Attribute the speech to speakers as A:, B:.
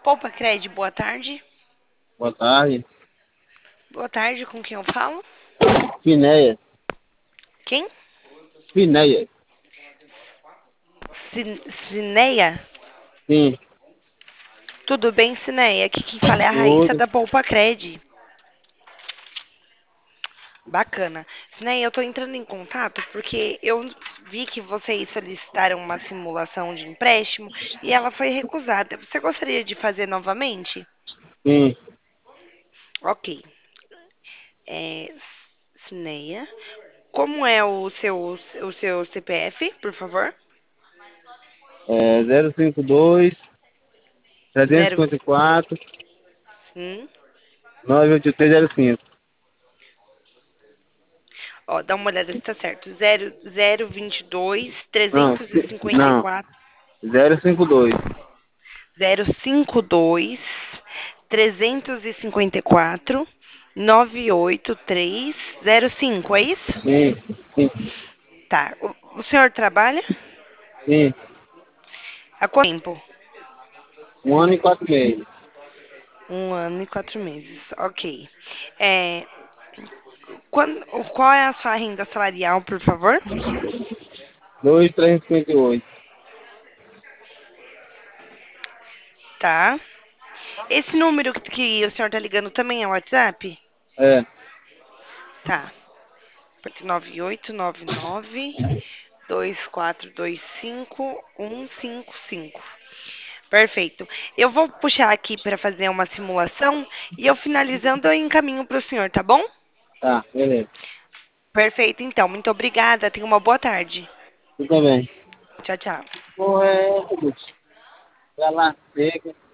A: Poupa Cred, boa tarde.
B: Boa tarde.
A: Boa tarde, com quem eu falo?
B: Finéia.
A: Quem?
B: Finéia.
A: Cineia?
B: Sim,
A: Tudo bem, Cineia? Aqui quem fala é a Raíssa
B: tudo.
A: da Poupa Cred. Bacana. Cineia, eu tô entrando em contato porque eu vi que vocês solicitaram uma simulação de empréstimo e ela foi recusada. Você gostaria de fazer novamente?
B: Sim.
A: Ok. É, Cineia. Como é o seu CPF, por favor?
B: É 052
A: Zero.
B: 354
A: Sim.
B: 98305.
A: Ó, dá uma olhada se tá certo. 022
B: Não,
A: 354
B: 052.
A: 052 354 98305, é isso?
B: Sim, sim,
A: Tá. O senhor trabalha?
B: sim.
A: Há quanto tempo?
B: 1 ano e 4 meses.
A: 1 ano e 4 meses. Ok. É, qual é a sua renda salarial, por favor?
B: 2,358.
A: Tá. Esse número que o senhor tá ligando também é o WhatsApp?
B: É,
A: Tá. 9899-2425-155. Perfeito. Eu vou puxar aqui para fazer uma simulação e eu finalizando eu encaminho para o senhor, tá bom?
B: tá, beleza.
A: Perfeito, então. Muito obrigada. Tenha uma boa tarde.
B: Tudo bem.
A: Tchau, tchau.
B: Porra, é essa, bicho? Pra lá, seca.